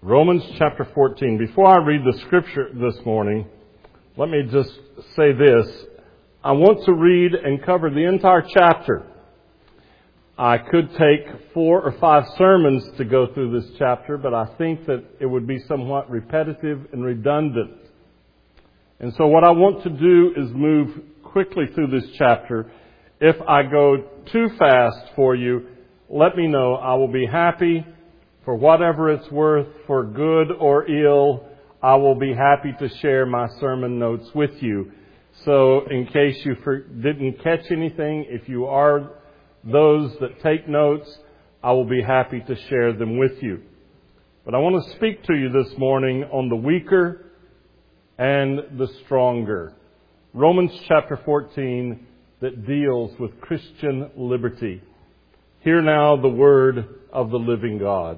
Romans chapter 14. Before I read the scripture this morning, let me just say this. I want to read and cover the entire chapter. I could take 4 or 5 sermons to go through this chapter, but I think that it would be somewhat repetitive and redundant. And so what I want to do is move quickly through this chapter. If I go too fast for you, let me know. I will be happy. For whatever it's worth, for good or ill, I will be happy to share my sermon notes with you. So in case you didn't catch anything, if you are those that take notes, I will be happy to share them with you. But I want to speak to you this morning on the weaker and the stronger. Romans chapter 14 that deals with Christian liberty. Hear now the word of the living God.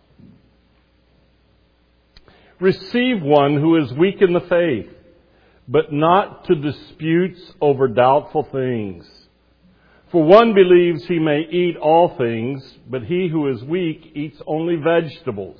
Receive one who is weak in the faith, but not to disputes over doubtful things. For one believes he may eat all things, but he who is weak eats only vegetables.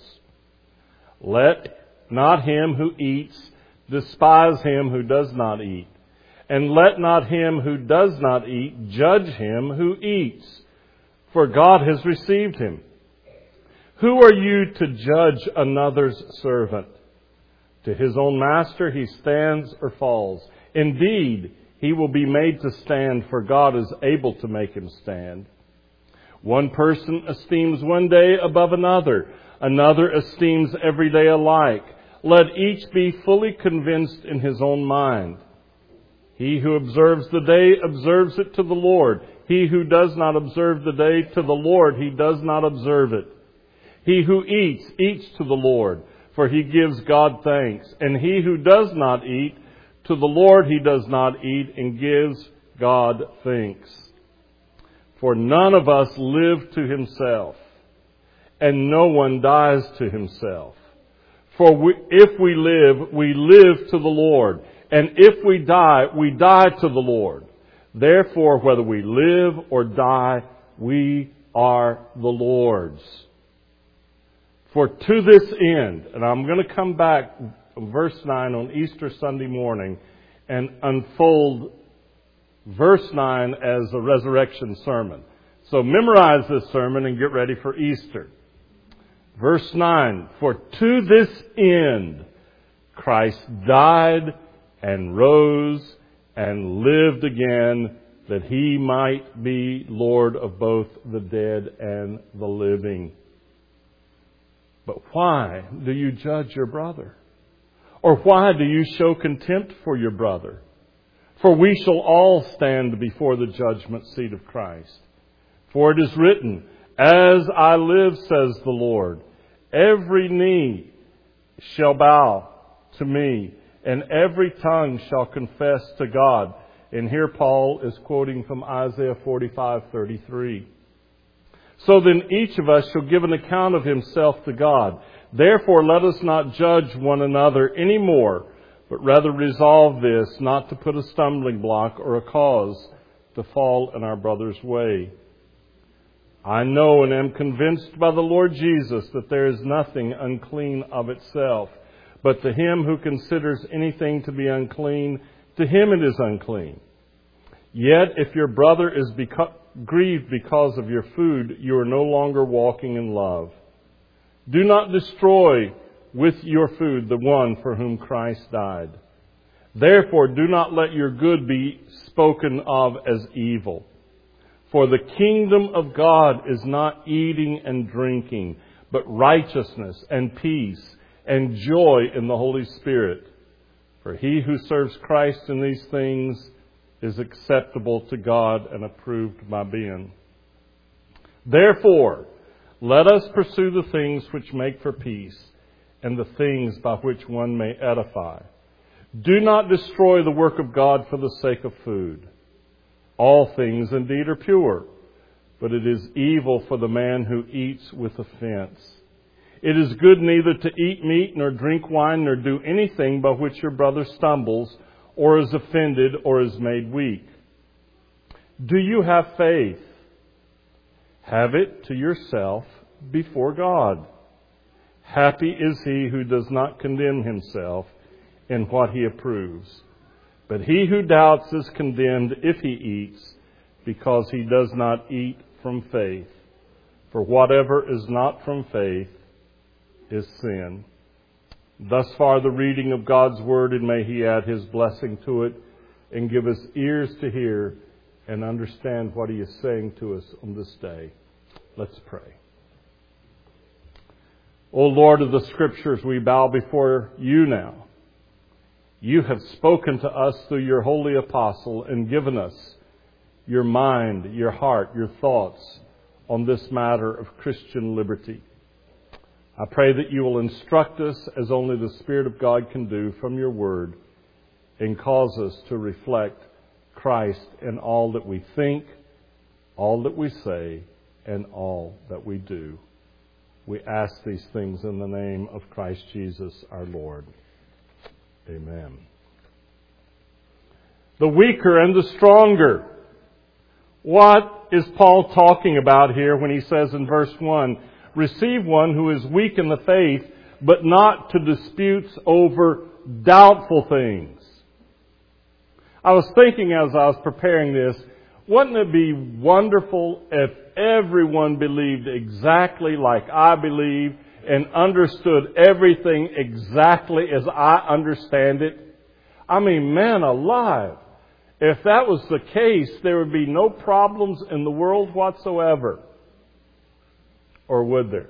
Let not him who eats despise him who does not eat, and let not him who does not eat judge him who eats, for God has received him. Who are you to judge another's servant? To his own master he stands or falls. Indeed, he will be made to stand, for God is able to make him stand. One person esteems one day above another. Another esteems every day alike. Let each be fully convinced in his own mind. He who observes the day observes it to the Lord. He who does not observe the day to the Lord, he does not observe it. He who eats, eats to the Lord, for he gives God thanks. And he who does not eat, to the Lord he does not eat and gives God thanks. For none of us live to himself, and no one dies to himself. For if we live to the Lord. And if we die to the Lord. Therefore, whether we live or die, we are the Lord's. For to this end, and I'm going to come back to verse 9 on Easter Sunday morning and unfold verse 9 as a resurrection sermon. So memorize this sermon and get ready for Easter. Verse 9, for to this end Christ died and rose and lived again, that he might be Lord of both the dead and the living. But why do you judge your brother? Or why do you show contempt for your brother? For we shall all stand before the judgment seat of Christ. For it is written, as I live, says the Lord, every knee shall bow to me, and every tongue shall confess to God. And here Paul is quoting from Isaiah 45:33. So then each of us shall give an account of himself to God. Therefore let us not judge one another any more, but rather resolve this, not to put a stumbling block or a cause to fall in our brother's way. I know and am convinced by the Lord Jesus that there is nothing unclean of itself, but to him who considers anything to be unclean, to him it is unclean. Yet if your brother is grieved because of your food, you are no longer walking in love. Do not destroy with your food the one for whom Christ died. Therefore, do not let your good be spoken of as evil. For the kingdom of God is not eating and drinking, but righteousness and peace and joy in the Holy Spirit. For he who serves Christ in these things is acceptable to God and approved by men. Therefore, let us pursue the things which make for peace and the things by which one may edify. Do not destroy the work of God for the sake of food. All things indeed are pure, but it is evil for the man who eats with offense. It is good neither to eat meat nor drink wine nor do anything by which your brother stumbles or is offended or is made weak. Do you have faith? Have it to yourself before God. Happy is he who does not condemn himself in what he approves. But he who doubts is condemned if he eats, because he does not eat from faith. For whatever is not from faith is sin. Thus far the reading of God's Word, and may He add His blessing to it and give us ears to hear and understand what He is saying to us on this day. Let's pray. O Lord of the Scriptures, we bow before You now. You have spoken to us through Your holy apostle and given us Your mind, Your heart, Your thoughts on this matter of Christian liberty. I pray that You will instruct us as only the Spirit of God can do from Your Word and cause us to reflect Christ in all that we think, all that we say, and all that we do. We ask these things in the name of Christ Jesus our Lord. Amen. The weaker and the stronger. What is Paul talking about here when he says in verse 1, receive one who is weak in the faith, but not to disputes over doubtful things? I was thinking as I was preparing this, wouldn't it be wonderful if everyone believed exactly like I believe and understood everything exactly as I understand it? I mean, man alive. If that was the case, there would be no problems in the world whatsoever. Or would there?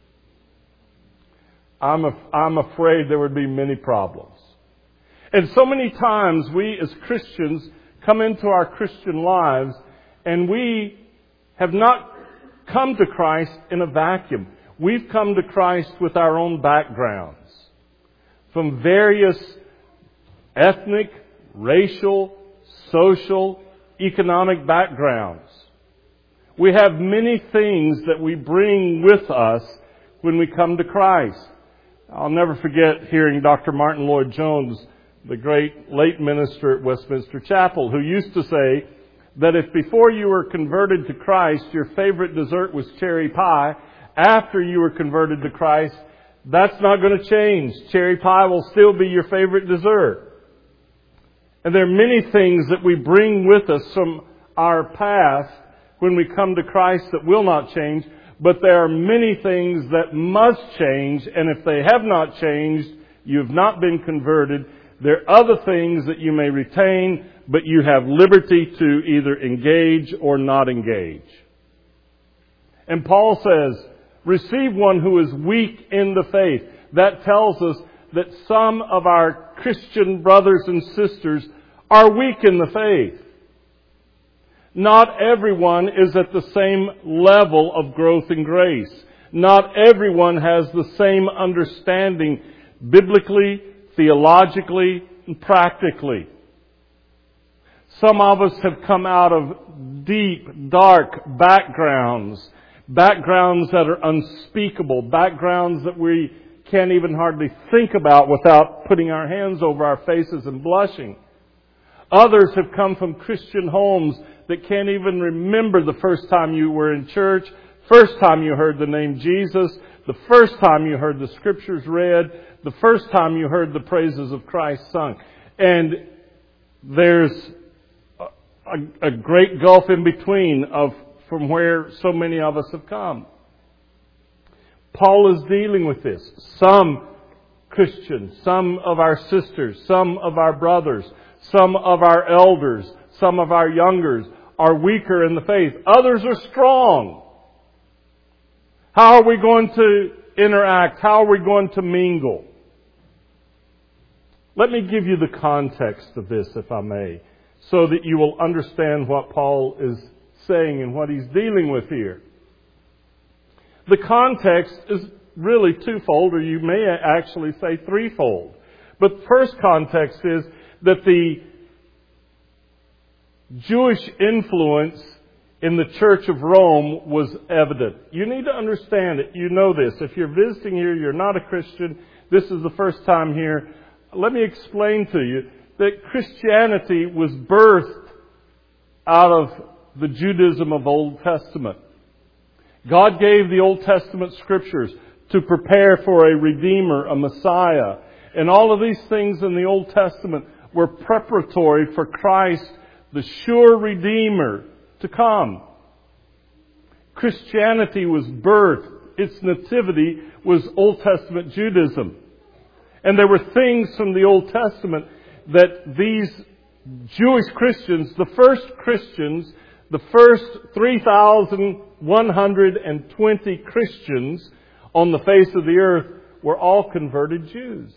I'm afraid there would be many problems. And so many times we as Christians come into our Christian lives and we have not come to Christ in a vacuum. We've come to Christ with our own backgrounds. From various ethnic, racial, social, economic backgrounds. We have many things that we bring with us when we come to Christ. I'll never forget hearing Dr. Martin Lloyd-Jones, the great late minister at Westminster Chapel, who used to say that if before you were converted to Christ, your favorite dessert was cherry pie, after you were converted to Christ, that's not going to change. Cherry pie will still be your favorite dessert. And there are many things that we bring with us from our past when we come to Christ that will not change, but there are many things that must change, and if they have not changed, you have not been converted. There are other things that you may retain, but you have liberty to either engage or not engage. And Paul says, receive one who is weak in the faith. That tells us that some of our Christian brothers and sisters are weak in the faith. Not everyone is at the same level of growth and grace. Not everyone has the same understanding biblically, theologically, and practically. Some of us have come out of deep, dark backgrounds that are unspeakable, backgrounds that we can't even hardly think about without putting our hands over our faces and blushing. Others have come from Christian homes that can't even remember the first time you were in church, first time you heard the name Jesus, the first time you heard the Scriptures read, the first time you heard the praises of Christ sung. And there's a great gulf in between from where so many of us have come. Paul is dealing with this. Some Christians, some of our sisters, some of our brothers, some of our elders, some of our youngers are weaker in the faith. Others are strong. How are we going to interact? How are we going to mingle? Let me give you the context of this, if I may, so that you will understand what Paul is saying and what he's dealing with here. The context is really twofold, or you may actually say threefold. But the first context is that the Jewish influence in the Church of Rome was evident. You need to understand it. You know this. If you're visiting here, you're not a Christian, this is the first time here, let me explain to you that Christianity was birthed out of the Judaism of Old Testament. God gave the Old Testament Scriptures to prepare for a Redeemer, a Messiah. And all of these things in the Old Testament were preparatory for Christ, the sure Redeemer, to come. Christianity was birthed. Its nativity was Old Testament Judaism. And there were things from the Old Testament that these Jewish Christians, the first 3,120 Christians on the face of the earth, were all converted Jews.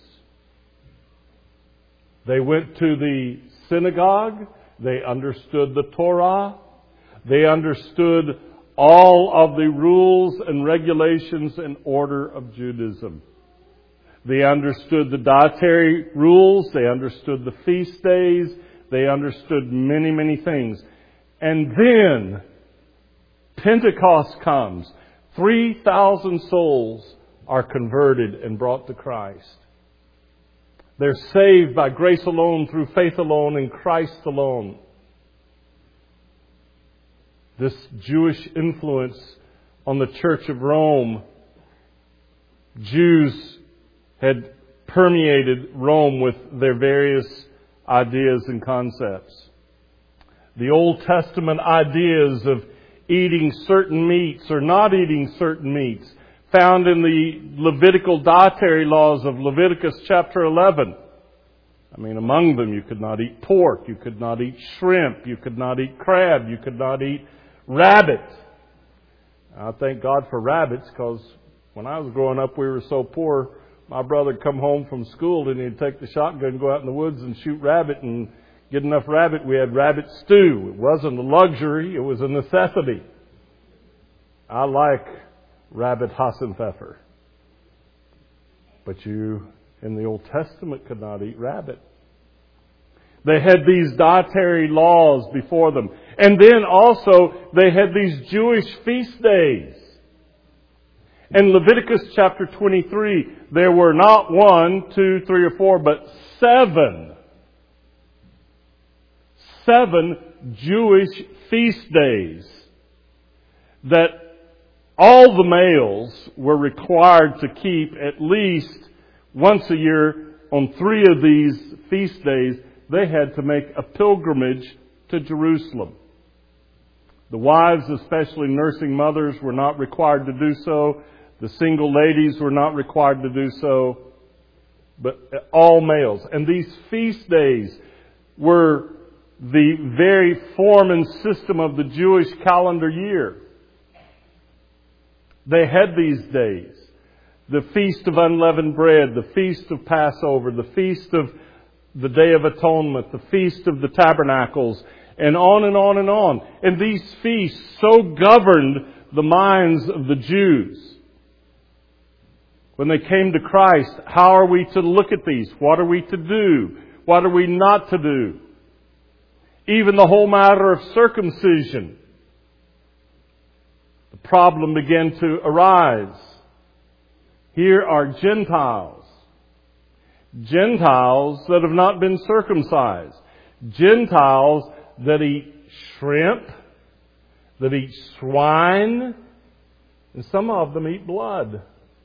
They went to the synagogue. They understood the Torah. They understood all of the rules and regulations and order of Judaism. They understood the dietary rules. They understood the feast days. They understood many, many things. And then Pentecost comes. 3,000 souls are converted and brought to Christ. They're saved by grace alone, through faith alone, in Christ alone. This Jewish influence on the Church of Rome, Jews had permeated Rome with their various ideas and concepts. The Old Testament ideas of eating certain meats or not eating certain meats, found in the Levitical dietary laws of Leviticus chapter 11. Among them, you could not eat pork, you could not eat shrimp, you could not eat crab, you could not eat rabbit. I thank God for rabbits, because when I was growing up, we were so poor. My brother would come home from school and he'd take the shotgun, go out in the woods and shoot rabbit, and get enough rabbit. We had rabbit stew. It wasn't a luxury, it was a necessity. I like rabbit Hassenpfeffer. But you, in the Old Testament, could not eat rabbit. They had these dietary laws before them. And then also, they had these Jewish feast days. In Leviticus chapter 23, there were not 1, 2, 3, or 4, but 7 Jewish feast days that all the males were required to keep at least once a year. On 3 of these feast days, they had to make a pilgrimage to Jerusalem. The wives, especially nursing mothers, were not required to do so. The single ladies were not required to do so. But all males. And these feast days were the very form and system of the Jewish calendar year. They had these days. The Feast of Unleavened Bread, the Feast of Passover, the Feast of the Day of Atonement, the Feast of the Tabernacles, and on and on and on. And these feasts so governed the minds of the Jews. When they came to Christ, how are we to look at these? What are we to do? What are we not to do? Even the whole matter of circumcision. The problem began to arise. Here are Gentiles. Gentiles that have not been circumcised. Gentiles that eat shrimp, that eat swine, and some of them eat blood.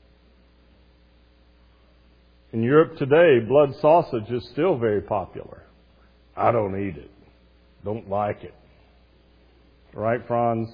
In Europe today, blood sausage is still very popular. I don't eat it. Don't like it. Right, Franz?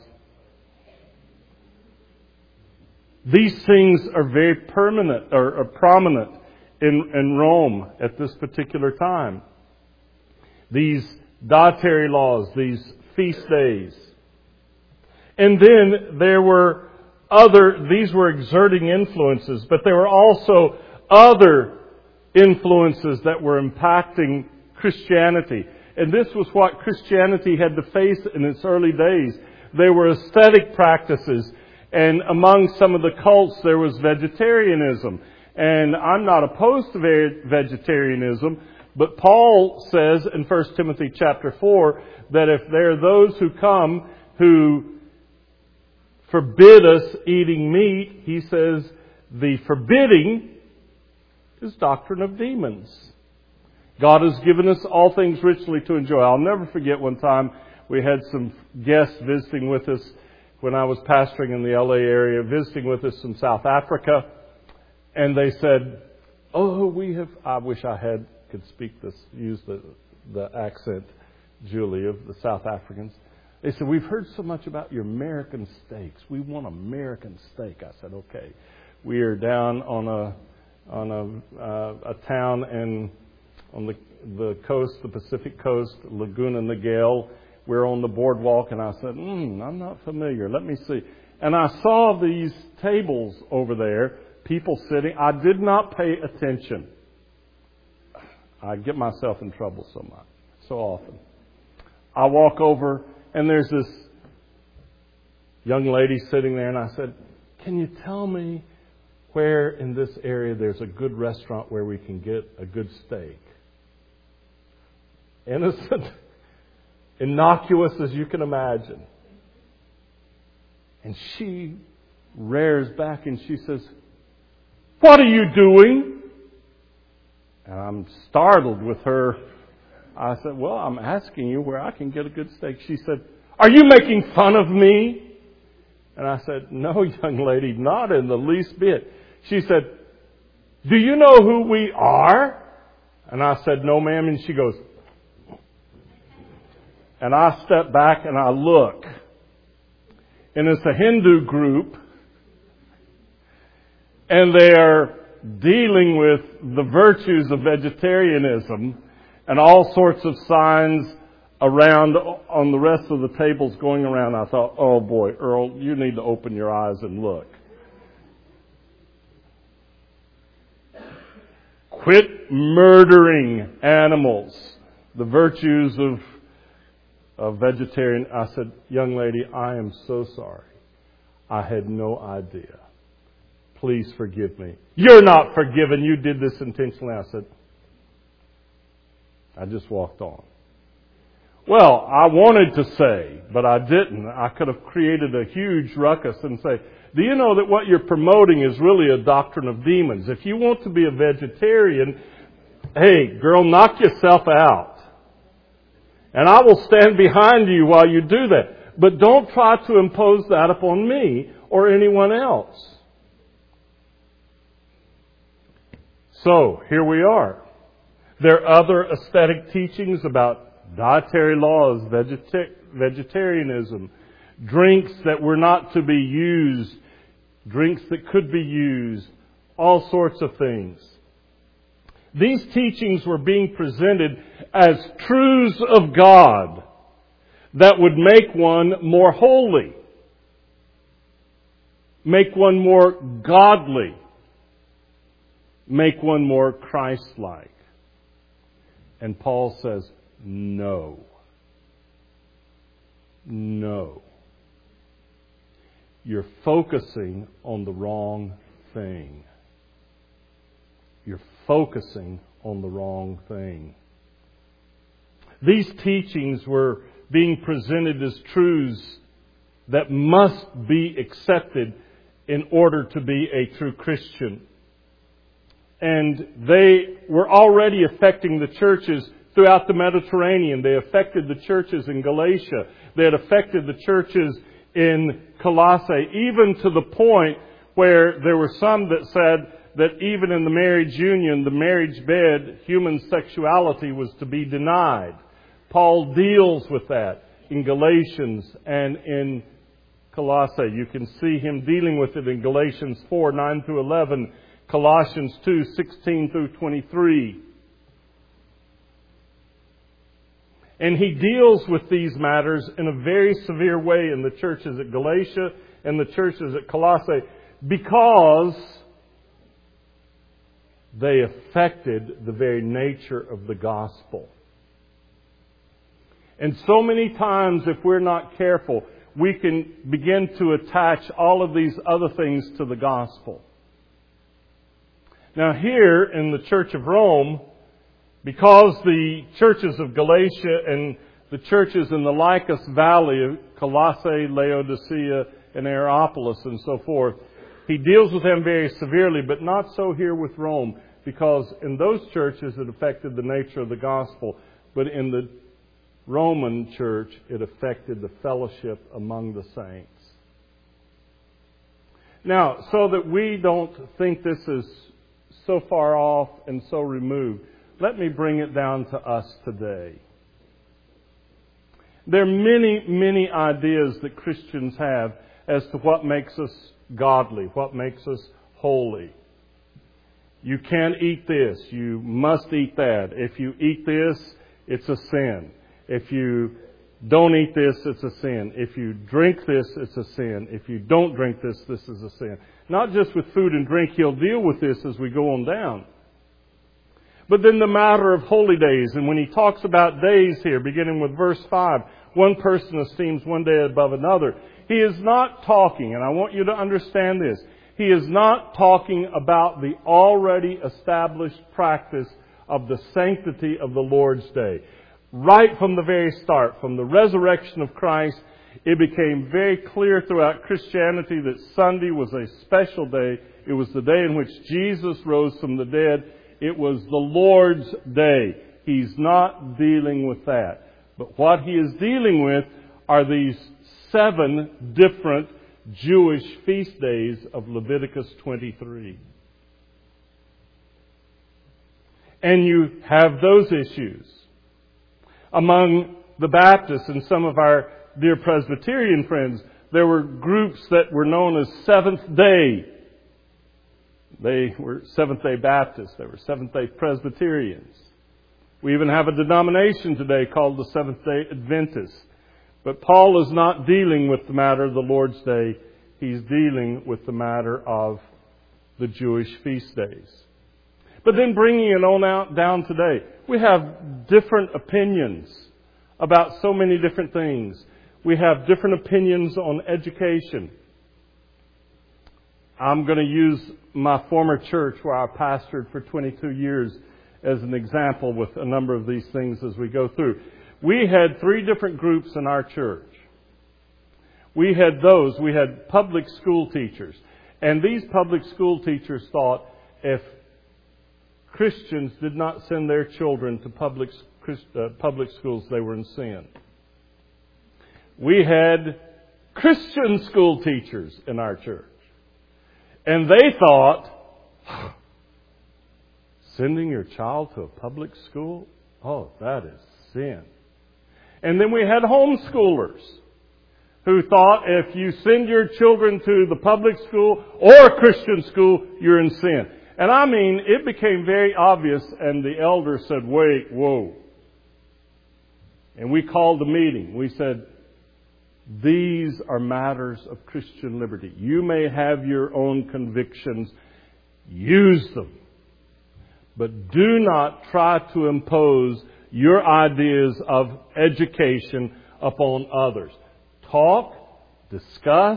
These things are very permanent or prominent in Rome at this particular time. These dietary laws, these feast days. And then there were these were exerting influences, but there were also other influences that were impacting Christianity. And this was what Christianity had to face in its early days. There were ascetic practices. And among some of the cults, there was vegetarianism. And I'm not opposed to vegetarianism, but Paul says in 1 Timothy chapter 4 that if there are those who come who forbid us eating meat, he says the forbidding is doctrine of demons. God has given us all things richly to enjoy. I'll never forget one time we had some guests visiting with us when I was pastoring in the LA area, visiting with us from South Africa. And they said, oh, I wish I could speak this, use the accent, Julie, of the South Africans. They said, we've heard so much about your American steaks. We want American steak. I said, okay. We are down on a town on the coast, the Pacific coast, Laguna Niguel. We're on the boardwalk, and I said, I'm not familiar. Let me see. And I saw these tables over there, people sitting. I did not pay attention. I get myself in trouble so often. I walk over, and there's this young lady sitting there, and I said, can you tell me where in this area there's a good restaurant where we can get a good steak? Innocent, innocuous as you can imagine. And she rears back and she says, what are you doing? And I'm startled with her. I said, well, I'm asking you where I can get a good steak. She said, are you making fun of me? And I said, no, young lady, not in the least bit. She said, do you know who we are? And I said, no, ma'am. And she goes, and I step back and I look. And it's a Hindu group. And they are dealing with the virtues of vegetarianism and all sorts of signs around on the rest of the tables going around. I thought, oh boy, Earl, you need to open your eyes and look. Quit murdering animals. The virtues of vegetarian. I said, young lady, I am so sorry. I had no idea. Please forgive me. You're not forgiven. You did this intentionally. I said, I just walked on. Well, I wanted to say, but I didn't. I could have created a huge ruckus and say, do you know that what you're promoting is really a doctrine of demons? If you want to be a vegetarian, hey, girl, knock yourself out. And I will stand behind you while you do that. But don't try to impose that upon me or anyone else. So, here we are. There are other aesthetic teachings about dietary laws, vegetarianism, drinks that were not to be used, drinks that could be used, all sorts of things. These teachings were being presented as truths of God that would make one more holy, make one more godly, make one more Christ-like. And Paul says, no. No. You're focusing on the wrong thing. You're focusing on the wrong thing. These teachings were being presented as truths that must be accepted in order to be a true Christian. And they were already affecting the churches throughout the Mediterranean. They affected the churches in Galatia. They had affected the churches in Colossae, even to the point where there were some that said that even in the marriage union, the marriage bed, human sexuality was to be denied. Paul deals with that in Galatians and in Colossae. You can see him dealing with it in Galatians 4, 9 through 11, Colossians 2, 16 through 23. And he deals with these matters in a very severe way in the churches at Galatia and the churches at Colossae because they affected the very nature of the gospel. And so many times, if we're not careful, we can begin to attach all of these other things to the gospel. Now here in the Church of Rome, because the churches of Galatia and the churches in the Lycus Valley of Colossae, Laodicea, and Hierapolis and so forth, he deals with them very severely, but not so here with Rome, because in those churches it affected the nature of the gospel, but in the Roman church it affected the fellowship among the saints. Now, so that we don't think this is so far off and so removed, let me bring it down to us today. There are many, many ideas that Christians have as to what makes us godly, what makes us holy. You can't eat this. You must eat that. If you eat this, it's a sin. If you don't eat this, it's a sin. If you drink this, it's a sin. If you don't drink this, this is a sin. Not just with food and drink. He'll deal with this as we go on down. But then the matter of holy days. And when he talks about days here, beginning with verse 5, one person esteems one day above another. He is not talking, and I want you to understand this, he is not talking about the already established practice of the sanctity of the Lord's Day. Right from the very start, from the resurrection of Christ, it became very clear throughout Christianity that Sunday was a special day. It was the day in which Jesus rose from the dead. It was the Lord's Day. He's not dealing with that. But what he is dealing with are these 7 different Jewish feast days of Leviticus 23. And you have those issues. Among the Baptists and some of our dear Presbyterian friends, there were groups that were known as Seventh Day. They were Seventh-day Baptists. They were Seventh-day Presbyterians. We even have a denomination today called the Seventh-day Adventists. But Paul is not dealing with the matter of the Lord's Day. He's dealing with the matter of the Jewish feast days. But then bringing it on out down today, we have different opinions about so many different things. We have different opinions on education. I'm going to use my former church where I pastored for 22 years as an example with a number of these things as we go through. We had 3 different groups in our church. We had public school teachers. And these public school teachers thought if Christians did not send their children to public schools, they were in sin. We had Christian school teachers in our church. And they thought, sending your child to a public school? Oh, that is sin. And then we had homeschoolers who thought if you send your children to the public school or Christian school, you're in sin. And I mean, it became very obvious, and the elder said, wait, whoa. And we called a meeting. We said, these are matters of Christian liberty. You may have your own convictions. Use them. But do not try to impose your ideas of education upon others. Talk, discuss,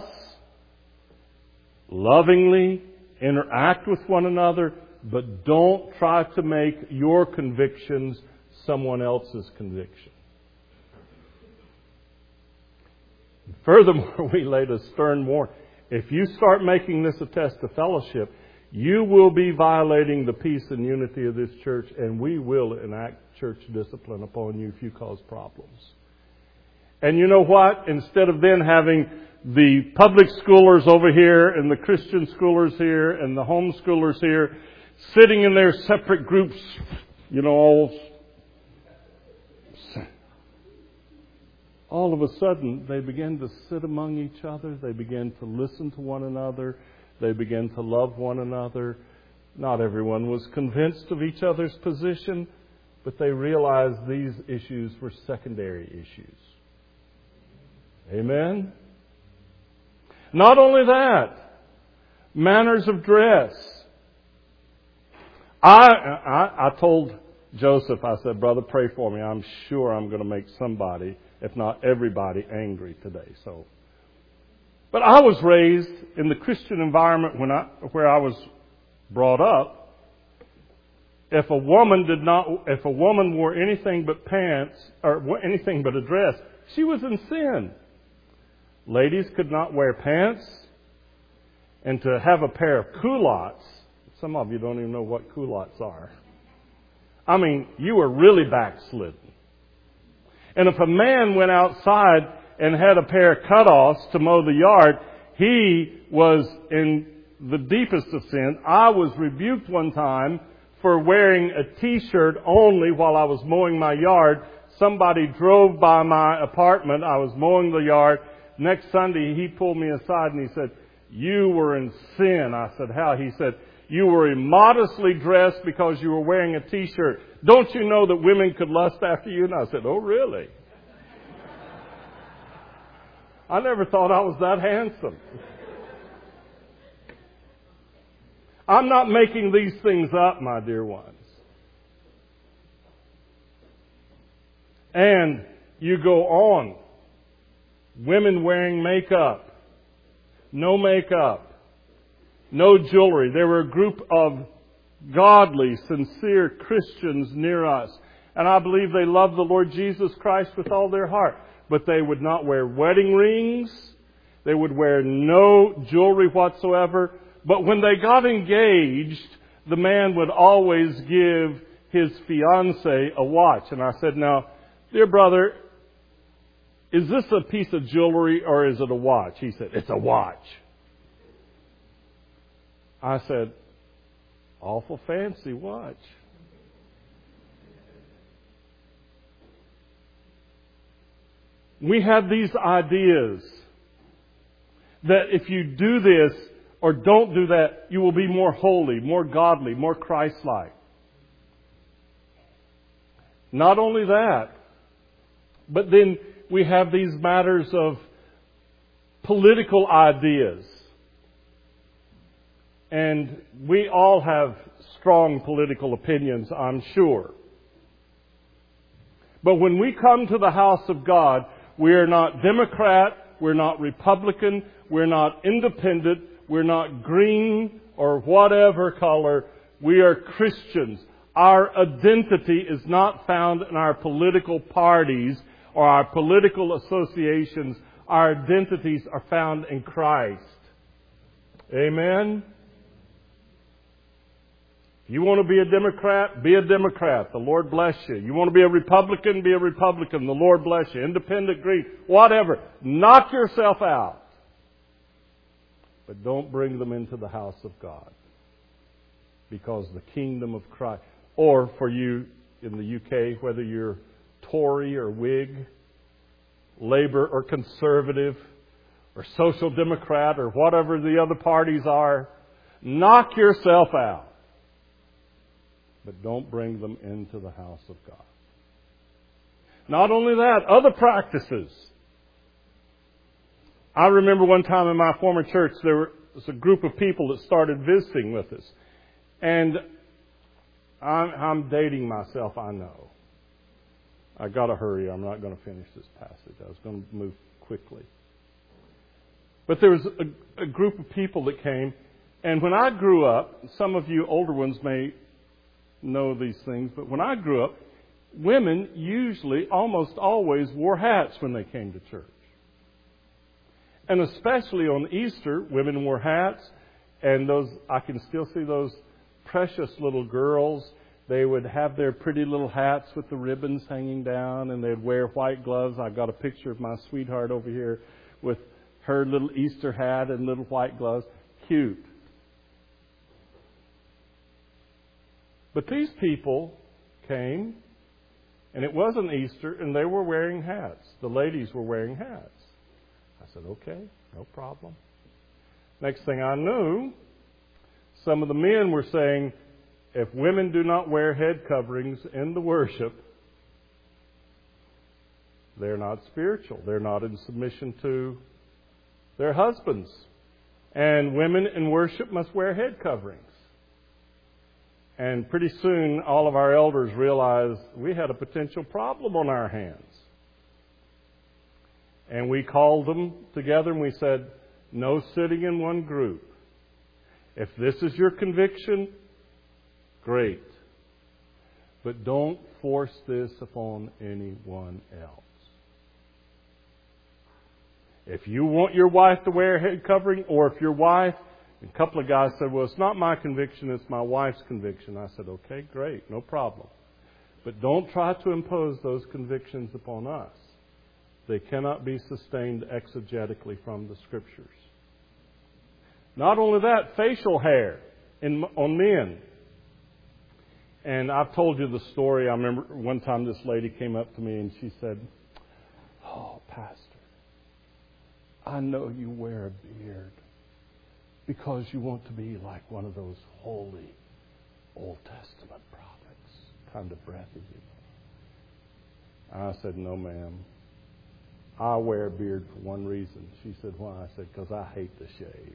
lovingly interact with one another, but don't try to make your convictions someone else's conviction. Furthermore, we laid a stern warning. If you start making this a test of fellowship, you will be violating the peace and unity of this church, and we will enact church discipline upon you if you cause problems. And you know what? Instead of then having the public schoolers over here and the Christian schoolers here and the homeschoolers here sitting in their separate groups, all of a sudden they began to sit among each other. They began to listen to one another. They began to love one another. Not everyone was convinced of each other's position, but they realized these issues were secondary issues. Amen? Not only that, manners of dress. I told Joseph, I said, brother, pray for me. I'm sure I'm going to make somebody, if not everybody, angry today. But I was raised in the Christian environment where I was brought up. If a woman wore anything but pants or anything but a dress, she was in sin. Ladies could not wear pants, and to have a pair of culottes. Some of you don't even know what culottes are. I mean, you were really backslidden. And if a man went outside and had a pair of cutoffs to mow the yard, He was in the deepest of sin. I was rebuked one time for wearing a T-shirt only while I was mowing my yard. Somebody drove by my apartment. I was mowing the yard. Next Sunday, he pulled me aside and he said, "You were in sin." I said, "How?" He said, "You were immodestly dressed because you were wearing a T-shirt. Don't you know that women could lust after you?" And I said, "Oh, really?" I never thought I was that handsome. I'm not making these things up, my dear ones. And you go on. Women wearing makeup. No makeup. No jewelry. There were a group of godly, sincere Christians near us. And I believe they loved the Lord Jesus Christ with all their heart. But they would not wear wedding rings. They would wear no jewelry whatsoever. But when they got engaged, the man would always give his fiancée a watch. And I said, "Now, dear brother, is this a piece of jewelry or is it a watch?" He said, "It's a watch." I said, "Awful fancy watch." We have these ideas that if you do this or don't do that, you will be more holy, more godly, more Christ-like. Not only that, but then we have these matters of political ideas. And we all have strong political opinions, I'm sure. But when we come to the house of God, we are not Democrat, we're not Republican, we're not independent, we're not green or whatever color. We are Christians. Our identity is not found in our political parties or our political associations. Our identities are found in Christ. Amen? You want to be a Democrat? Be a Democrat. The Lord bless you. You want to be a Republican? Be a Republican. The Lord bless you. Independent, green, whatever. Knock yourself out. But don't bring them into the house of God. Because the kingdom of Christ, or for you in the UK, whether you're Tory or Whig, Labour or Conservative, or Social Democrat, or whatever the other parties are, knock yourself out. But don't bring them into the house of God. Not only that, other practices. I remember one time in my former church, there was a group of people that started visiting with us. And I'm dating myself, I know. I got to hurry. I'm not going to finish this passage. I was going to move quickly. But there was a group of people that came. And when I grew up, some of you older ones may know these things, but when I grew up, women usually almost always wore hats when they came to church. And especially on Easter, women wore hats, and those, I can still see those precious little girls. They would have their pretty little hats with the ribbons hanging down, and they'd wear white gloves. I got a picture of my sweetheart over here with her little Easter hat and little white gloves. Cute. But these people came, and it wasn't Easter, and they were wearing hats. The ladies were wearing hats. I said, "Okay, no problem." Next thing I knew, some of the men were saying, if women do not wear head coverings in the worship, they're not spiritual. They're not in submission to their husbands. And women in worship must wear head coverings. And pretty soon, all of our elders realized we had a potential problem on our hands. And we called them together and we said, no sitting in one group. If this is your conviction, great. But don't force this upon anyone else. If you want your wife to wear a head covering, or if your wife, and a couple of guys said, well, it's not my conviction, it's my wife's conviction. I said, okay, great, no problem. But don't try to impose those convictions upon us. They cannot be sustained exegetically from the Scriptures. Not only that, facial hair on men. And I've told you the story. I remember one time this lady came up to me and she said, "Oh, Pastor, I know you wear a beard because you want to be like one of those holy Old Testament prophets, kind of breathy." I said, "No, ma'am. I wear a beard for one reason." She said, "Why?" I said, "Because I hate to shave."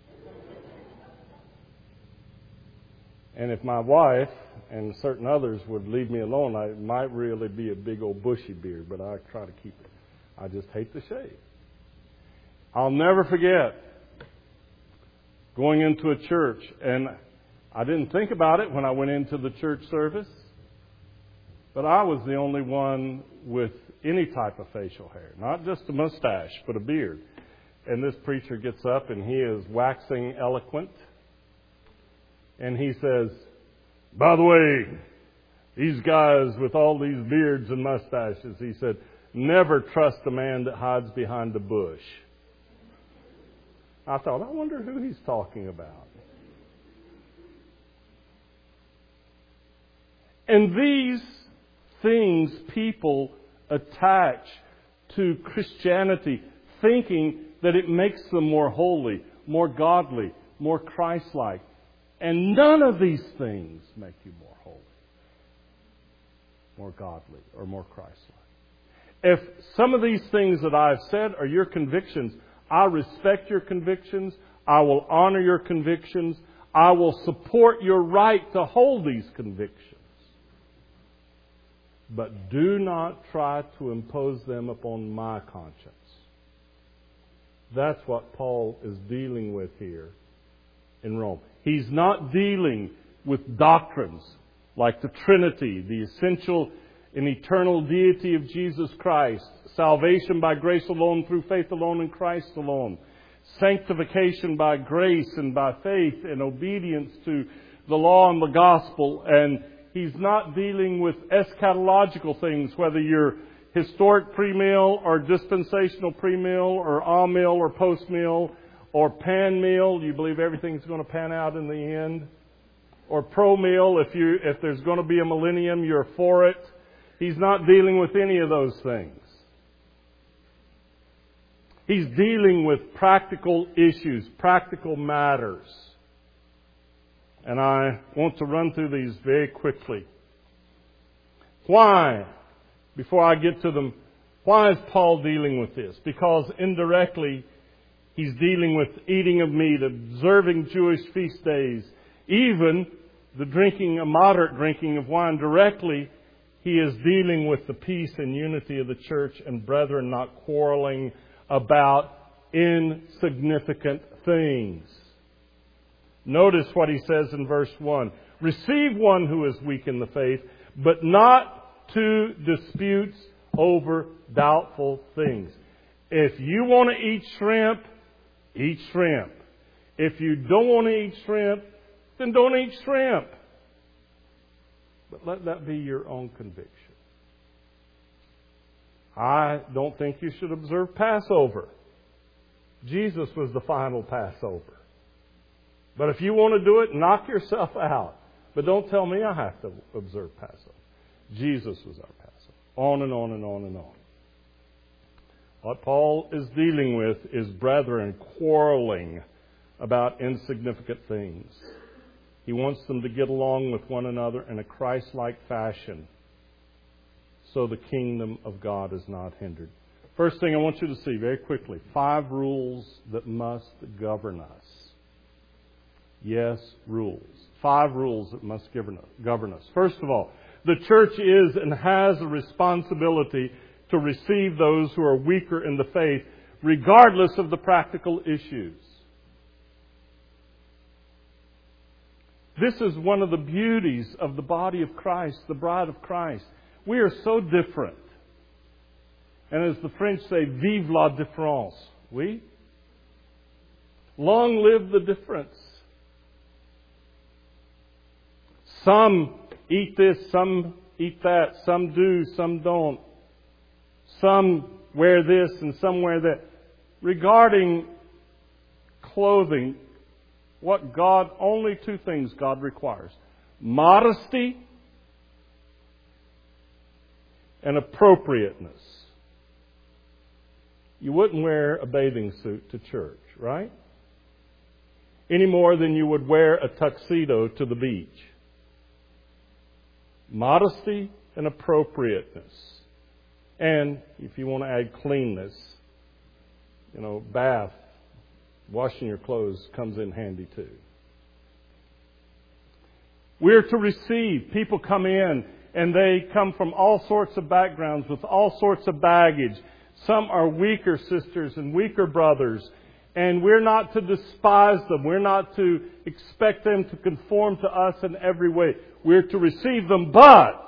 And if my wife and certain others would leave me alone, it might really be a big old bushy beard, but I try to keep it. I just hate to shave. I'll never forget going into a church, and I didn't think about it when I went into the church service, but I was the only one with any type of facial hair, not just a mustache, but a beard. And this preacher gets up and he is waxing eloquent. And he says, "By the way, these guys with all these beards and mustaches," he said, "never trust a man that hides behind a bush." I thought, I wonder who he's talking about. And these things people attach to Christianity, thinking that it makes them more holy, more godly, more Christ-like. And none of these things make you more holy, more godly, or more Christ-like. If some of these things that I've said are your convictions, I respect your convictions. I will honor your convictions. I will support your right to hold these convictions. But do not try to impose them upon my conscience. That's what Paul is dealing with here in Rome. He's not dealing with doctrines like the Trinity, the essential and eternal deity of Jesus Christ, salvation by grace alone, through faith alone, in Christ alone, sanctification by grace and by faith and obedience to the law and the gospel. And he's not dealing with eschatological things, whether you're historic premill or dispensational premill or amill or postmill or pan meal. You believe everything's going to pan out in the end. Or pro-meal, if there's going to be a millennium, you're for it. He's not dealing with any of those things. He's dealing with practical issues, practical matters. And I want to run through these very quickly. Why? Before I get to them, why is Paul dealing with this? Because indirectly, he's dealing with eating of meat, observing Jewish feast days, even a moderate drinking of wine. Directly, he is dealing with the peace and unity of the church and brethren not quarreling about insignificant things. Notice what he says in verse 1. "Receive one who is weak in the faith, but not to disputes over doubtful things." If you want to eat shrimp, eat shrimp. If you don't want to eat shrimp, then don't eat shrimp. But let that be your own conviction. I don't think you should observe Passover. Jesus was the final Passover. But if you want to do it, knock yourself out. But don't tell me I have to observe Passover. Jesus was our Passover. On and on and on and on. What Paul is dealing with is brethren quarreling about insignificant things. He wants them to get along with one another in a Christ-like fashion so the kingdom of God is not hindered. First thing I want you to see very quickly, 5 rules that must govern us. Yes, rules. 5 rules that must govern us. First of all, the church is and has a responsibility to receive those who are weaker in the faith, regardless of the practical issues. This is one of the beauties of the body of Christ, the bride of Christ. We are so different. And as the French say, vive la différence. Oui? Long live the difference. Some eat this, some eat that, some do, some don't. Some wear this and some wear that. Regarding clothing, only two things God requires: modesty and appropriateness. You wouldn't wear a bathing suit to church, right? Any more than you would wear a tuxedo to the beach. Modesty and appropriateness. And if you want to add cleanness, bath, washing your clothes comes in handy too. We're to receive. People come in and they come from all sorts of backgrounds with all sorts of baggage. Some are weaker sisters and weaker brothers. And we're not to despise them. We're not to expect them to conform to us in every way. We're to receive them, but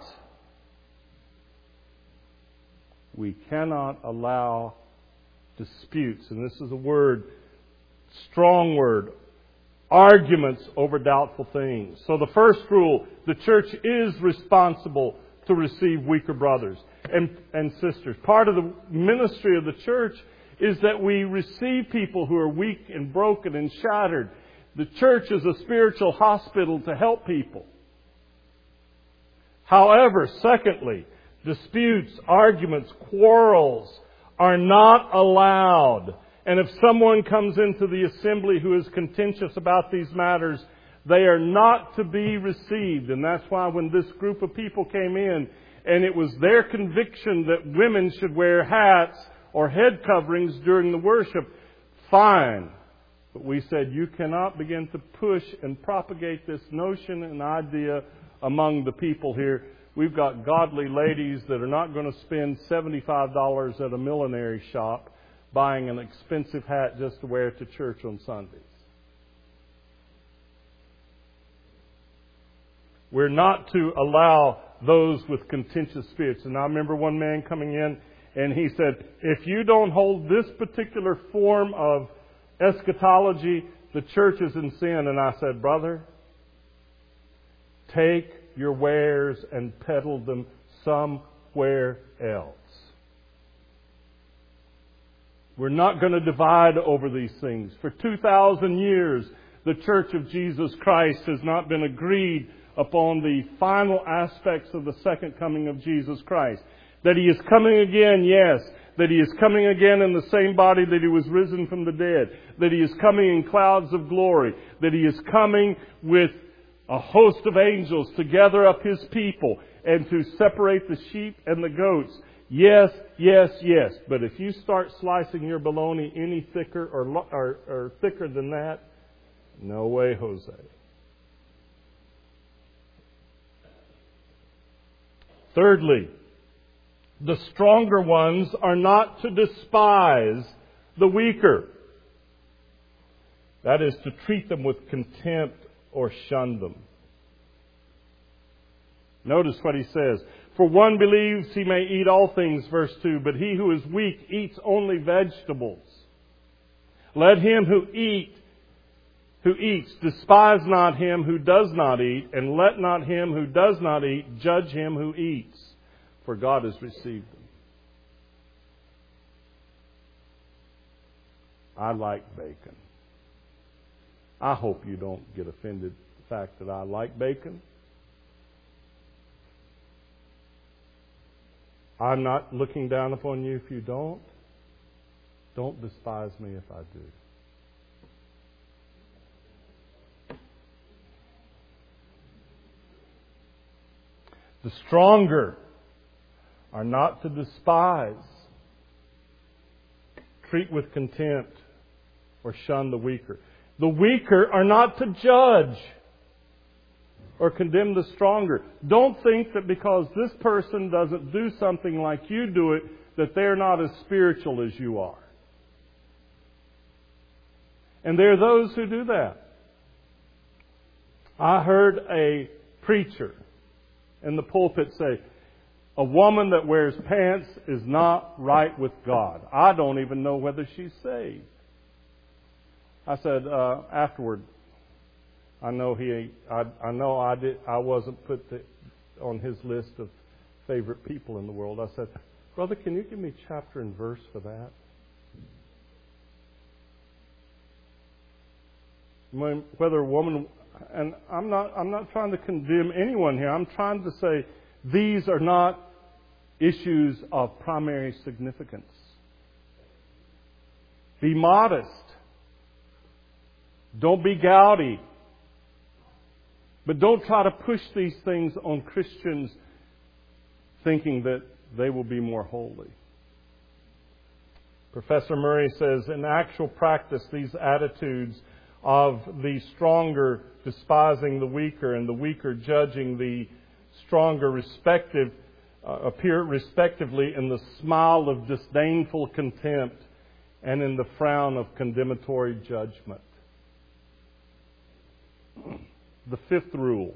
we cannot allow disputes, and this is a word, strong word, arguments over doubtful things. So the first rule, the church is responsible to receive weaker brothers and sisters. Part of the ministry of the church is that we receive people who are weak and broken and shattered. The church is a spiritual hospital to help people. However, secondly, disputes, arguments, quarrels are not allowed. And if someone comes into the assembly who is contentious about these matters, they are not to be received. And that's why when this group of people came in, and it was their conviction that women should wear hats or head coverings during the worship, fine. But we said, you cannot begin to push and propagate this notion and idea among the people here. We've got godly ladies that are not going to spend $75 at a millinery shop buying an expensive hat just to wear it to church on Sundays. We're not to allow those with contentious spirits. And I remember one man coming in and he said, if you don't hold this particular form of eschatology, the church is in sin. And I said, brother, take your wares and peddle them somewhere else. We're not going to divide over these things. For 2,000 years, the Church of Jesus Christ has not been agreed upon the final aspects of the second coming of Jesus Christ. That He is coming again, yes. That He is coming again in the same body that He was risen from the dead. That He is coming in clouds of glory. That He is coming with a host of angels to gather up His people and to separate the sheep and the goats. Yes, yes, yes. But if you start slicing your bologna any thicker or thicker than that, no way, Jose. Thirdly, the stronger ones are not to despise the weaker. That is, to treat them with contempt or shun them. Notice what he says. For one believes he may eat all things, verse 2, but he who is weak eats only vegetables. Let him who eats despise not him who does not eat, and let not him who does not eat judge him who eats, for God has received them. I like bacon. I hope you don't get offended at the fact that I like bacon. I'm not looking down upon you if you don't. Don't despise me if I do. The stronger are not to despise, treat with contempt, or shun the weaker. The weaker are not to judge or condemn the stronger. Don't think that because this person doesn't do something like you do it, that they're not as spiritual as you are. And there are those who do that. I heard a preacher in the pulpit say, a woman that wears pants is not right with God. I don't even know whether she's saved. I said afterward, I wasn't put on his list of favorite people in the world. I said, brother, can you give me chapter and verse for that? Whether a woman, and I'm not trying to condemn anyone here. I'm trying to say these are not issues of primary significance. Be modest. Don't be gouty. But don't try to push these things on Christians thinking that they will be more holy. Professor Murray says, in actual practice, these attitudes of the stronger despising the weaker and the weaker judging the stronger appear respectively in the smile of disdainful contempt and in the frown of condemnatory judgment. The fifth rule.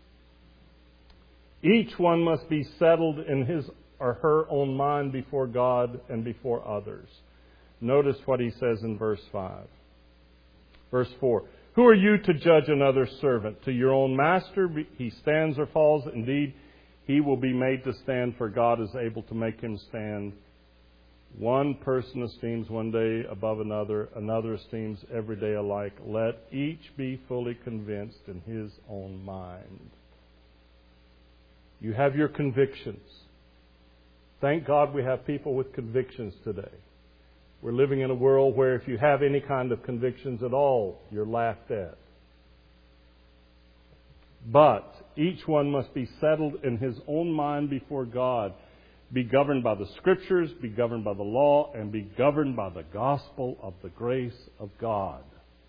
Each one must be settled in his or her own mind before God and before others. Notice what he says in verse 5. Verse 4. Who are you to judge another servant? To your own master he stands or falls. Indeed, he will be made to stand, for God is able to make him stand. One person esteems one day above another, another esteems every day alike. Let each be fully convinced in his own mind. You have your convictions. Thank God we have people with convictions today. We're living in a world where if you have any kind of convictions at all, you're laughed at. But each one must be settled in his own mind before God. Be governed by the Scriptures, be governed by the law, and be governed by the gospel of the grace of God.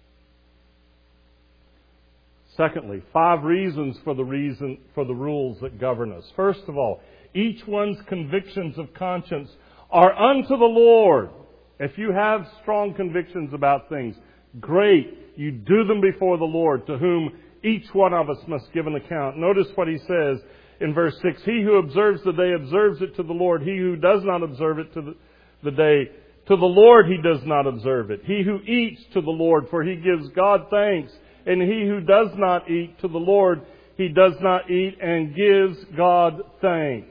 Secondly, 5 reasons for the rules that govern us. First of all, each one's convictions of conscience are unto the Lord. If you have strong convictions about things, great. You do them before the Lord, to whom each one of us must give an account. Notice what he says in verse 6. He who observes the day observes it to the Lord. He who does not observe it to the day, to the Lord he does not observe it. He who eats to the Lord, for he gives God thanks. And he who does not eat to the Lord, he does not eat and gives God thanks.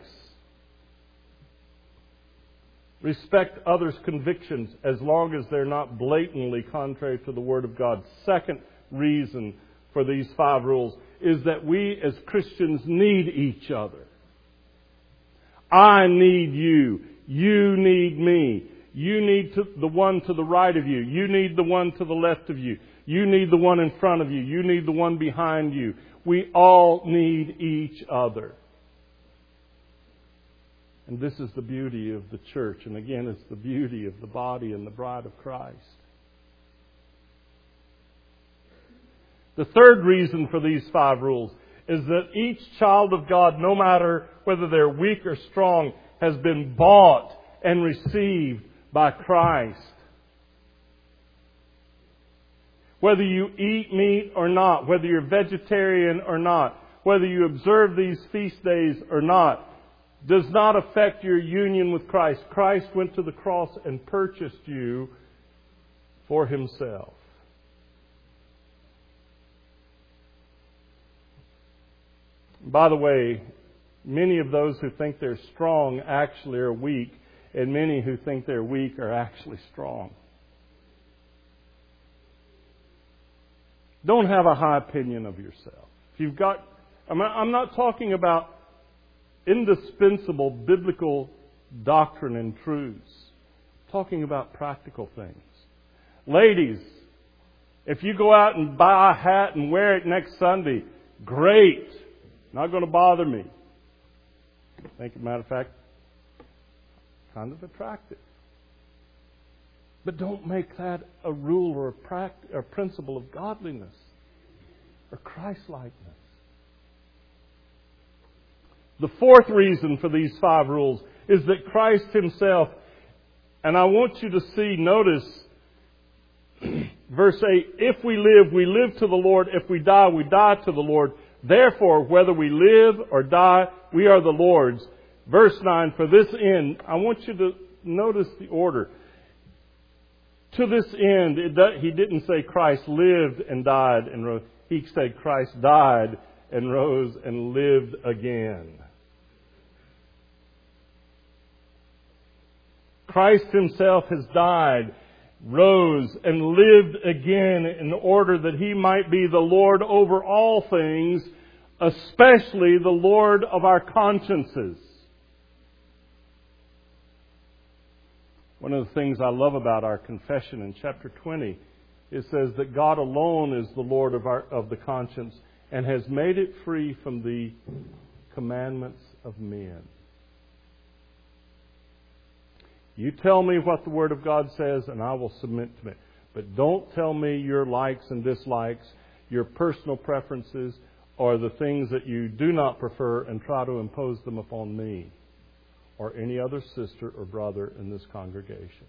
Respect others' convictions as long as they're not blatantly contrary to the Word of God. Second reason for these 5 rules is that we as Christians need each other. I need you. You need me. You need the one to the right of you. You need the one to the left of you. You need the one in front of you. You need the one behind you. We all need each other. And this is the beauty of the church. And again, it's the beauty of the body and the bride of Christ. The third reason for these 5 rules is that each child of God, no matter whether they're weak or strong, has been bought and received by Christ. Whether you eat meat or not, whether you're vegetarian or not, whether you observe these feast days or not, does not affect your union with Christ. Christ went to the cross and purchased you for Himself. By the way, many of those who think they're strong actually are weak, and many who think they're weak are actually strong. Don't have a high opinion of yourself. If you've got, I'm not talking about indispensable biblical doctrine and truths. I'm talking about practical things. Ladies, if you go out and buy a hat and wear it next Sunday, great. Not going to bother me. I think, as a matter of fact, kind of attractive. But don't make that a rule or a principle of godliness or Christ-likeness. The fourth reason for these 5 rules is that Christ Himself, and I want you to see, notice, verse 8, if we live to the Lord. If we die to the Lord. Therefore, whether we live or die, we are the Lord's. Verse 9, for this end, I want you to notice the order. To this end, He didn't say Christ lived and died and rose. He said Christ died and rose and lived again. Christ Himself has died rose and lived again in order that He might be the Lord over all things, especially the Lord of our consciences. One of the things I love about our confession in chapter 20, it says that God alone is the Lord of the conscience and has made it free from the commandments of men. You tell me what the Word of God says and I will submit to it. But don't tell me your likes and dislikes, your personal preferences, or the things that you do not prefer and try to impose them upon me or any other sister or brother in this congregation.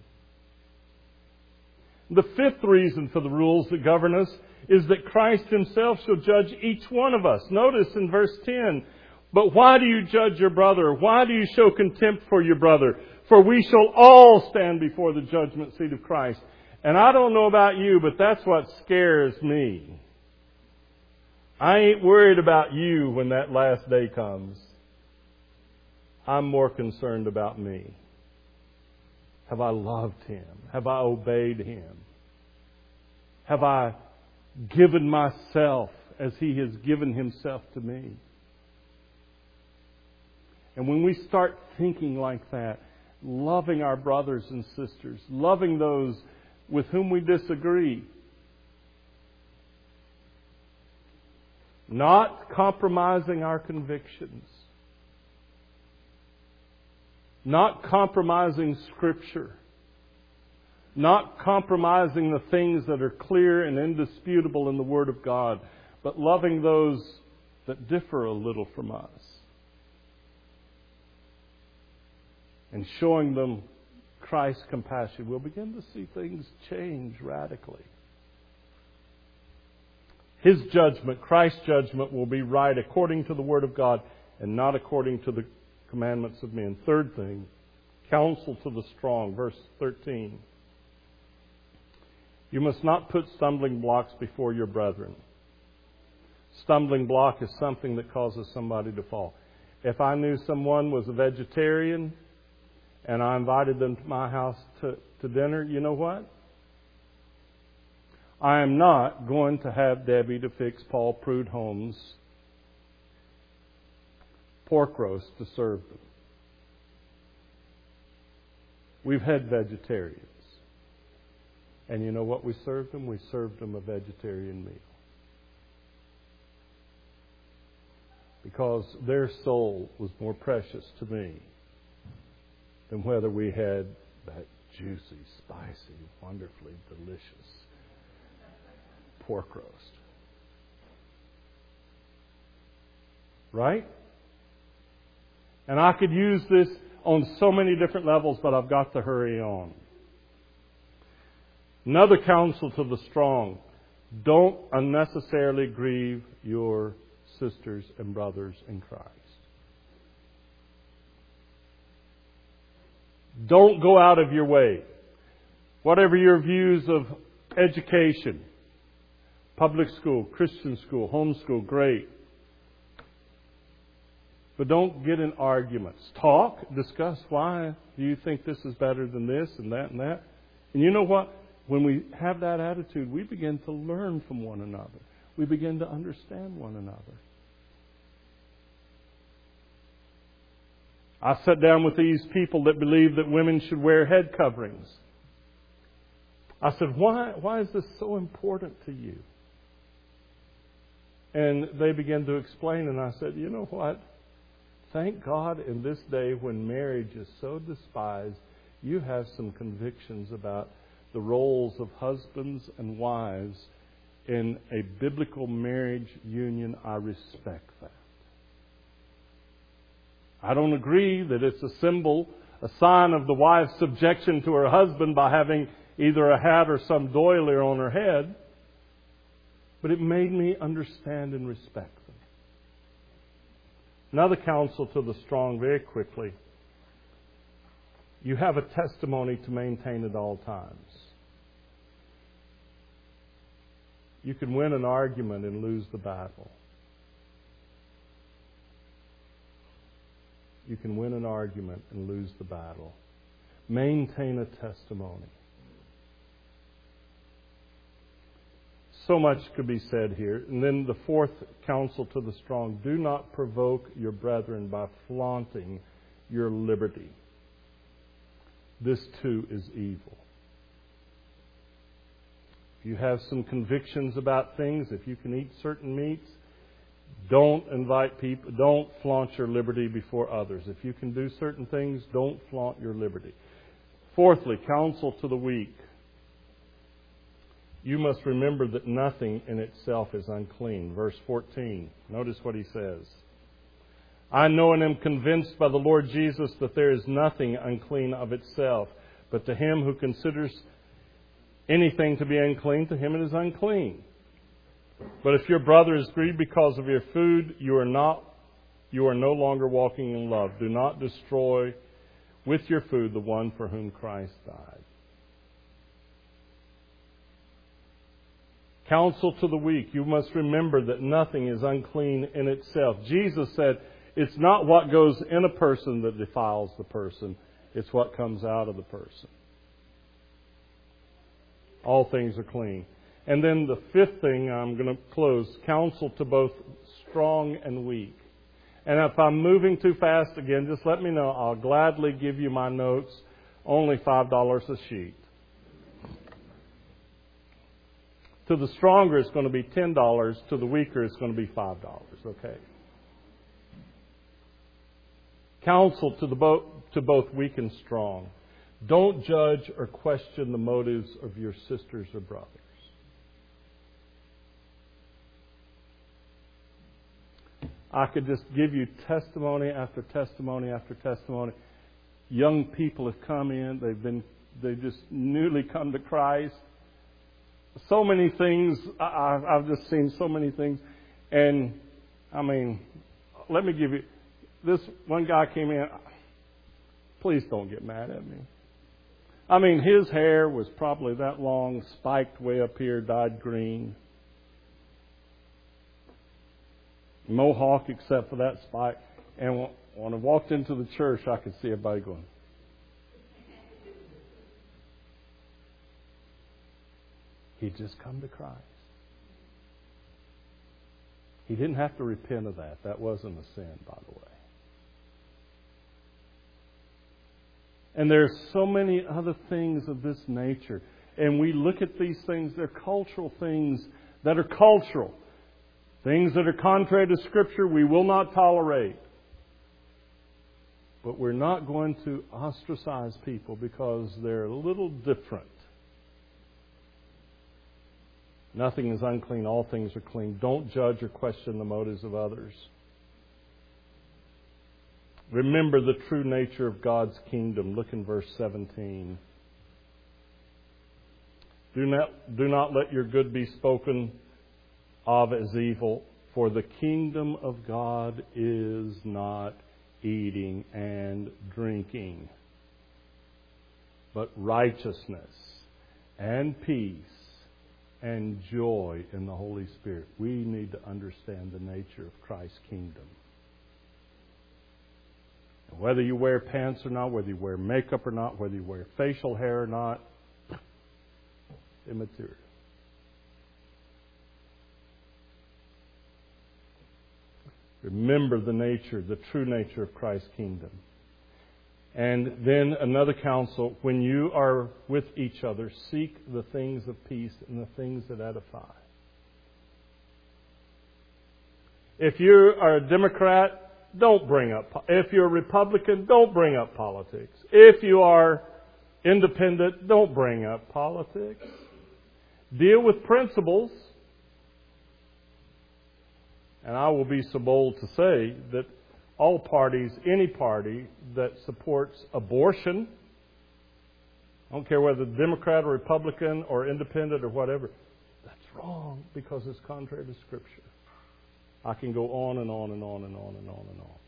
The fifth reason for the rules that govern us is that Christ Himself shall judge each one of us. Notice in verse 10, "But why do you judge your brother? Why do you show contempt for your brother? For we shall all stand before the judgment seat of Christ." And I don't know about you, but that's what scares me. I ain't worried about you when that last day comes. I'm more concerned about me. Have I loved Him? Have I obeyed Him? Have I given myself as He has given Himself to me? And when we start thinking like that, loving our brothers and sisters, loving those with whom we disagree, not compromising our convictions, not compromising Scripture, not compromising the things that are clear and indisputable in the Word of God, but loving those that differ a little from us and showing them Christ's compassion, we'll begin to see things change radically. His judgment, Christ's judgment, will be right according to the Word of God and not according to the commandments of men. Third thing, counsel to the strong. Verse 13. "You must not put stumbling blocks before your brethren." Stumbling block is something that causes somebody to fall. If I knew someone was a vegetarian and I invited them to my house to dinner, you know what? I am not going to have Debbie to fix Paul Prudhomme's pork roast to serve them. We've had vegetarians. And you know what we served them? We served them a vegetarian meal. Because their soul was more precious to me than whether we had that juicy, spicy, wonderfully delicious pork roast. Right? And I could use this on so many different levels, but I've got to hurry on. Another counsel to the strong: don't unnecessarily grieve your sisters and brothers in Christ. Don't go out of your way. Whatever your views of education, public school, Christian school, homeschool, great. But don't get in arguments. Talk, discuss why do you think this is better than this and that and that. And you know what? When we have that attitude, we begin to learn from one another. We begin to understand one another. I sat down with these people that believe that women should wear head coverings. I said, why is this so important to you? And they began to explain, and I said, you know what? Thank God in this day when marriage is so despised, you have some convictions about the roles of husbands and wives in a biblical marriage union. I respect that. I don't agree that it's a symbol, a sign of the wife's subjection to her husband by having either a hat or some doily on her head. But it made me understand and respect them. Another counsel to the strong very quickly: you have a testimony to maintain at all times. You can win an argument and lose the battle. You can win an argument and lose the battle. Maintain a testimony. So much could be said here. And then the fourth counsel to the strong: do not provoke your brethren by flaunting your liberty. This too is evil. If you have some convictions about things, if you can eat certain meats, don't invite people, don't flaunt your liberty before others. If you can do certain things, don't flaunt your liberty. Fourthly, counsel to the weak. You must remember that nothing in itself is unclean. Verse 14. Notice what he says. I know and am convinced by the Lord Jesus that there is nothing unclean of itself, but to him who considers anything to be unclean, to him it is unclean. But if your brother is grieved because of your food, you are no longer walking in love. Do not destroy with your food the one for whom Christ died. Counsel to the weak. You must remember that nothing is unclean in itself. Jesus said, it's not what goes in a person that defiles the person. It's what comes out of the person. All things are clean. And then the fifth thing, I'm going to close, counsel to both strong and weak. And if I'm moving too fast again, just let me know. I'll gladly give you my notes. Only $5 a sheet. To the stronger, it's going to be $10. To the weaker, it's going to be $5. Okay. Counsel to both weak and strong. Don't judge or question the motives of your sisters or brothers. I could just give you testimony after testimony after testimony. Young people have come in. They've just newly come to Christ. So many things. I've just seen so many things. And, I mean, let me give you... This one guy came in. Please don't get mad at me. I mean, his hair was probably that long, spiked way up here, dyed green. Mohawk except for that spike. And when I walked into the church, I could see everybody going. He'd just come to Christ. He didn't have to repent of that. That wasn't a sin, by the way. And there's so many other things of this nature. And we look at these things, they're cultural things that are cultural. Things that are contrary to Scripture we will not tolerate. But we're not going to ostracize people because they're a little different. Nothing is unclean, all things are clean. Don't judge or question the motives of others. Remember the true nature of God's kingdom. Look in verse 17. Do not let your good be spoken of as evil, for the kingdom of God is not eating and drinking, but righteousness and peace and joy in the Holy Spirit. We need to understand the nature of Christ's kingdom. Whether you wear pants or not, whether you wear makeup or not, whether you wear facial hair or not, immaterial. Remember the nature, the true nature of Christ's kingdom. And then another counsel, when you are with each other, seek the things of peace and the things that edify. If you are a Democrat, don't bring up. If you're a Republican, don't bring up politics. If you are independent, don't bring up politics. Deal with principles. And I will be so bold to say that all parties, any party that supports abortion, I don't care whether Democrat or Republican or independent or whatever, that's wrong because it's contrary to Scripture. I can go on and on and on and on and on and on.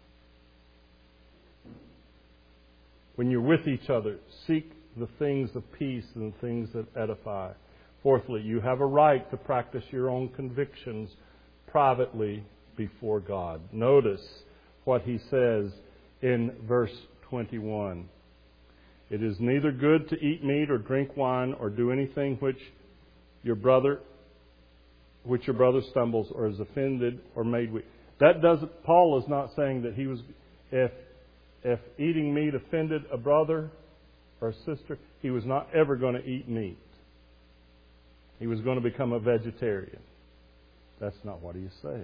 When you're with each other, seek the things of peace and the things that edify. Fourthly, you have a right to practice your own convictions privately before God. Notice what he says in verse 21. It is neither good to eat meat or drink wine or do anything which your brother which your brother stumbles or is offended or made weak. That doesn't. Paul is not saying that he was. If eating meat offended a brother or a sister, he was not ever going to eat meat. He was going to become a vegetarian. That's not what he's saying.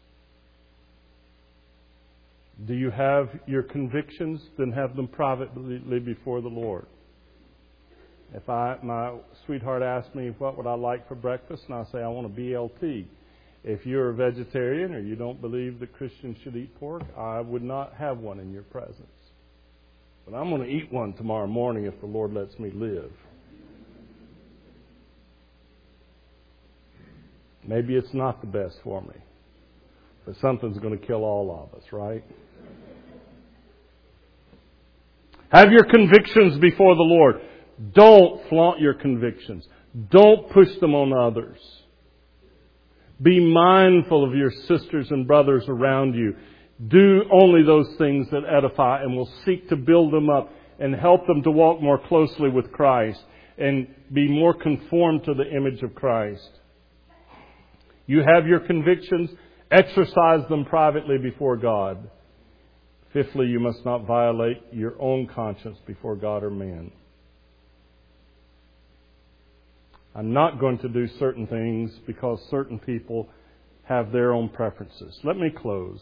Do you have your convictions? Then have them privately before the Lord. If my sweetheart asked me what would I like for breakfast, and I say I want a BLT. If you're a vegetarian or you don't believe that Christians should eat pork, I would not have one in your presence. But I'm going to eat one tomorrow morning if the Lord lets me live. Maybe it's not the best for me, but something's going to kill all of us, right? Have your convictions before the Lord. Don't flaunt your convictions. Don't push them on others. Be mindful of your sisters and brothers around you. Do only those things that edify, and will seek to build them up and help them to walk more closely with Christ and be more conformed to the image of Christ. You have your convictions. Exercise them privately before God. Fifthly, you must not violate your own conscience before God or men. I'm not going to do certain things because certain people have their own preferences. Let me close.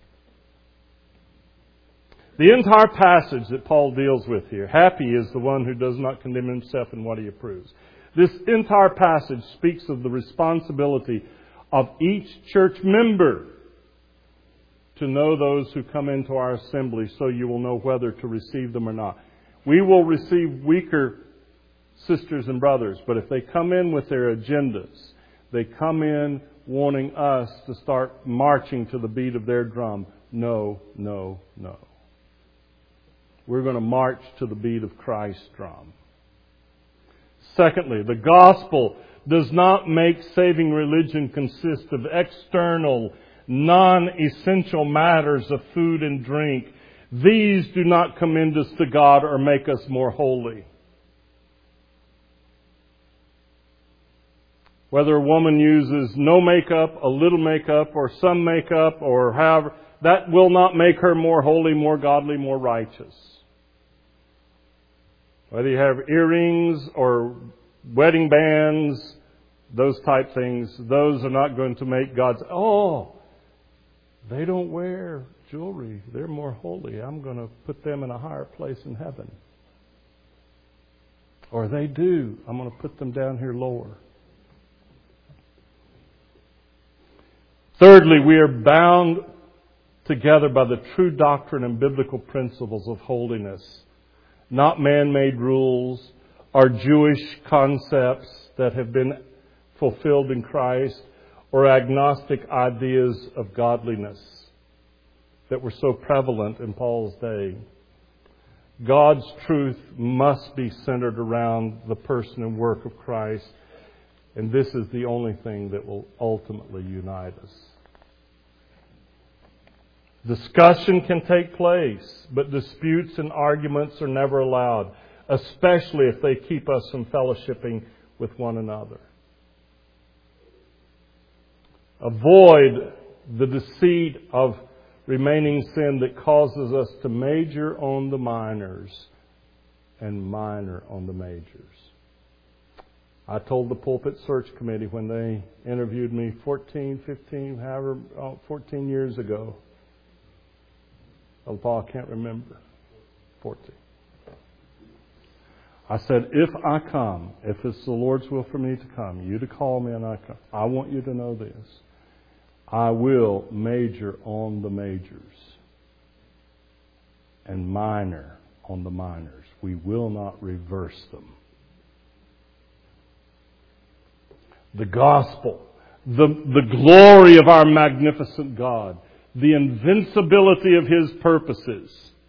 The entire passage that Paul deals with here, happy is the one who does not condemn himself in what he approves. This entire passage speaks of the responsibility of each church member to know those who come into our assembly, so you will know whether to receive them or not. We will receive weaker sisters and brothers, but if they come in with their agendas, they come in wanting us to start marching to the beat of their drum. No, no, no. We're going to march to the beat of Christ's drum. Secondly, the gospel does not make saving religion consist of external, non-essential matters of food and drink. These do not commend us to God or make us more holy. Whether a woman uses no makeup, a little makeup, or some makeup, or however, that will not make her more holy, more godly, more righteous. Whether you have earrings or wedding bands, those type things, those are not going to make God say, oh, they don't wear jewelry, they're more holy, I'm going to put them in a higher place in heaven. Or they do, I'm going to put them down here lower. Thirdly, we are bound together by the true doctrine and biblical principles of holiness, not man-made rules or Jewish concepts that have been fulfilled in Christ, or agnostic ideas of godliness that were so prevalent in Paul's day. God's truth must be centered around the person and work of Christ, and this is the only thing that will ultimately unite us. Discussion can take place, but disputes and arguments are never allowed, especially if they keep us from fellowshipping with one another. Avoid the deceit of remaining sin that causes us to major on the minors and minor on the majors. I told the Pulpit Search Committee when they interviewed me 14 years ago. Oh, Paul, I can't remember. 14. I said, if I come, if it's the Lord's will for me to come, you to call me and I come, I want you to know this. I will major on the majors and minor on the minors. We will not reverse them. The gospel, the glory of our magnificent God, the invincibility of His purposes,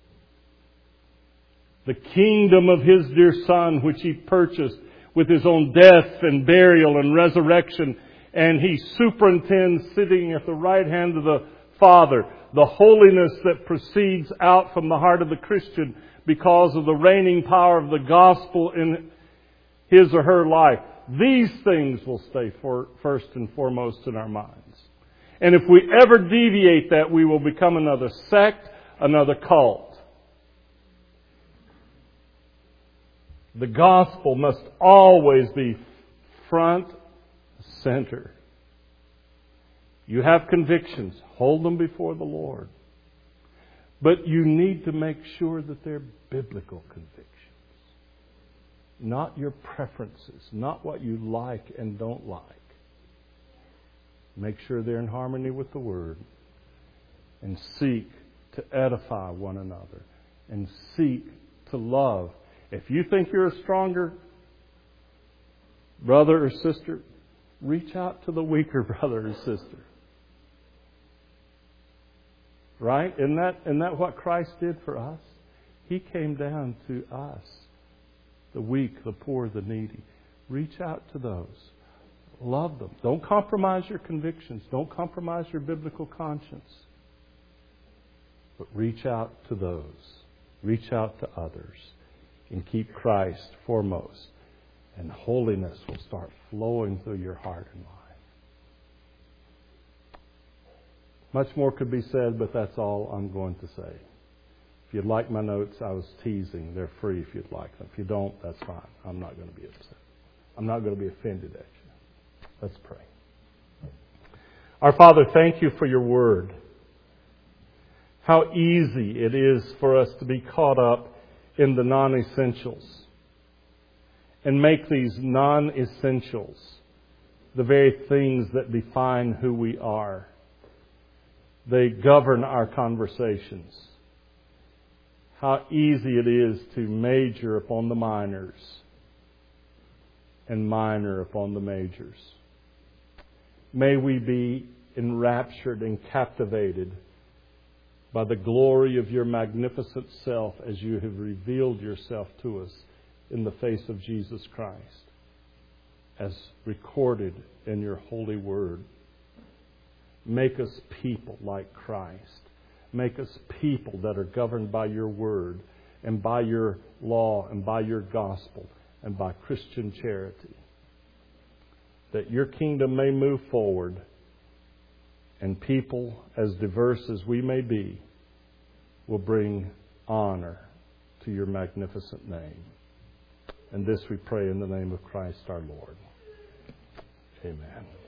the kingdom of His dear Son, which He purchased with His own death and burial and resurrection, and He superintends sitting at the right hand of the Father, the holiness that proceeds out from the heart of the Christian because of the reigning power of the gospel in his or her life. these things will stay first and foremost in our minds. And if we ever deviate that, we will become another sect, another cult. The gospel must always be front center. You have convictions. Hold them before the Lord. But you need to make sure that they're biblical convictions. Not your preferences. Not what you like and don't like. Make sure they're in harmony with the Word. And seek to edify one another. And seek to love. If you think you're a stronger brother or sister, reach out to the weaker brother or sister. Right? Isn't that what Christ did for us? He came down to us, the weak, the poor, the needy. Reach out to those. Love them. Don't compromise your convictions. Don't compromise your biblical conscience. But reach out to those. Reach out to others. And keep Christ foremost. And holiness will start flowing through your heart and life. Much more could be said, but that's all I'm going to say. If you'd like my notes, I was teasing. They're free if you'd like them. If you don't, that's fine. I'm not going to be upset. I'm not going to be offended at you. Let's pray. Our Father, thank you for your word. How easy it is for us to be caught up in the non-essentials and make these non-essentials the very things that define who we are. They govern our conversations. How easy it is to major upon the minors and minor upon the majors. May we be enraptured and captivated by the glory of your magnificent self as you have revealed yourself to us in the face of Jesus Christ, as recorded in your holy word. Make us people like Christ. Make us people that are governed by your word and by your law and by your gospel and by Christian charity. That your kingdom may move forward and people, as diverse as we may be, will bring honor to your magnificent name. And this we pray in the name of Christ our Lord. Amen.